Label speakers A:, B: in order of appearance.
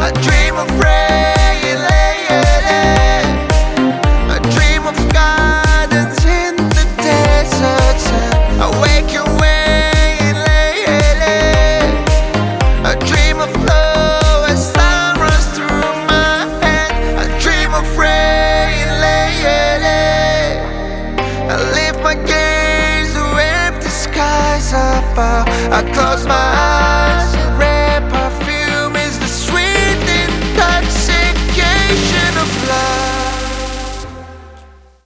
A: I dream of rain, I dream of gardens in the desert. I wake you wait, I dream of love as sun runs through my head. I dream of rain, I lift my gaze to empty skies above. I close my